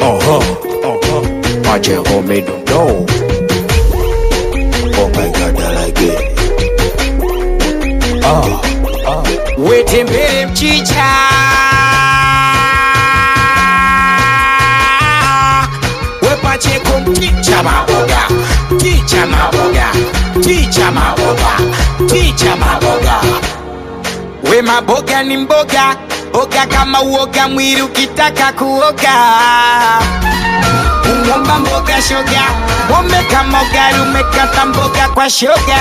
Mache homie don't know. Oh my God, I like it. Wetembele mchicha Wepacheko mchicha maboga. Chicha maboga. Chicha maboga. Chicha maboga. We maboga ni mboga. Boga kama uoga mwili ukitaka kuoga. Umomba mboga shoga. Wome kama ugali umekata mboga kwa shoga.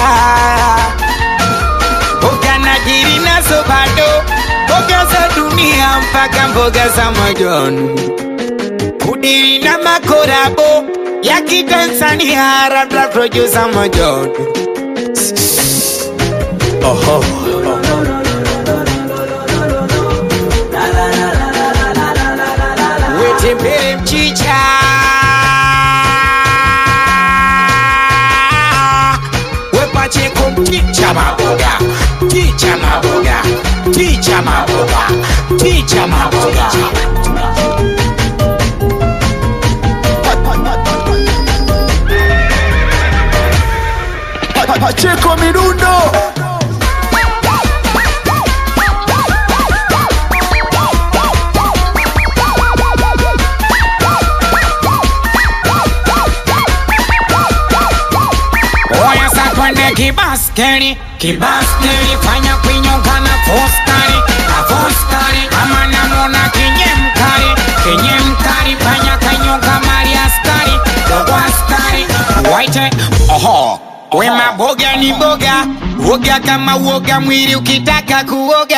Boga na jiri nazo bado. Boga za dunia mpaka mboga za majani. Kudiri na makorabo ya kitanzania rabla producer majani. Wetembele mchicha Wepacheko mchicha maboga. Chicha maboga. Chicha maboga. Chicha maboga. Pacheco Mirundo. Oya sakwende kibaskeri. Kibaskeri fanya kwinyonga na foskari. Na foskari ama namona kinye mkari. Kinye mkari fanya kanyonga mali askari. Dogo askari waite. We maboga ni boga. Woga kama woga mwili ukitaka kuoga.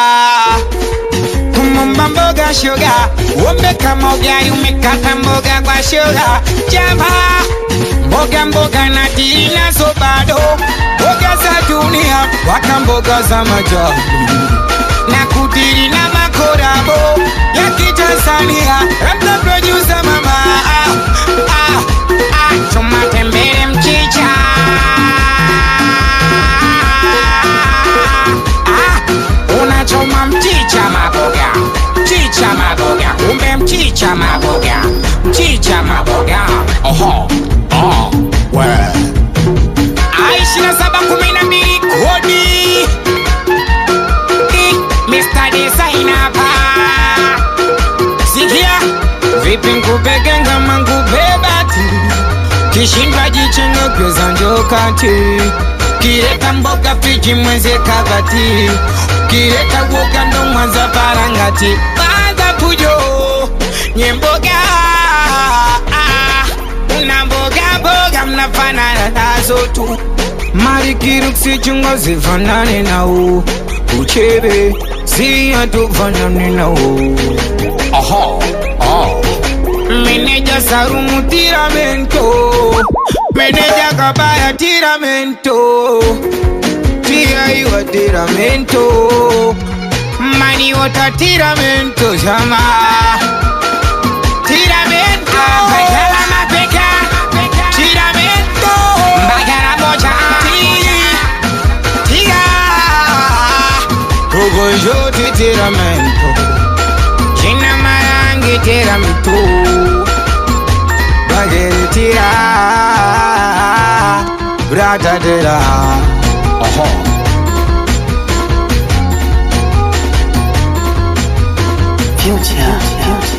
Kumomba mboga shoga. Wombe kama ugali umekata mboga kwa shoga. Jamba mboga mboga na dili nazo bado. Mboga za dunia waka mboga za majani. Na kudili na makorabo ya kitanzania rabda producer mama. Chuma tembele mchicha. Unachoma mchicha maboga. Chicha maboga. Kumbe mchicha maboga. Mchicha maboga. Aishi na 712 kodi. Mr. Designer pa. Sikia vipi nkupege ngama nkubebati. Kishindwa jichengo kweza njokati. Kireta mboga fiji mwenze kabati. Kireta woga ndo mwanza parangati. Baza pujo nyemboga. Una mboga mboga mnafanana nazo tu. Marikiru kusichungo zifanane na u. Uchebe si hatufanane na u. Meneja Sarumu tiramento. Meneja Kabaya tiramento. Tia iwa tiramento. Mani wata tiramento shama. Tiramento. Bagara mapeka. Tiramento. Bagara mocha. Tira. Kogo joti tiramento. China marangi tiramento. Bagere tira. Brata dela. Future.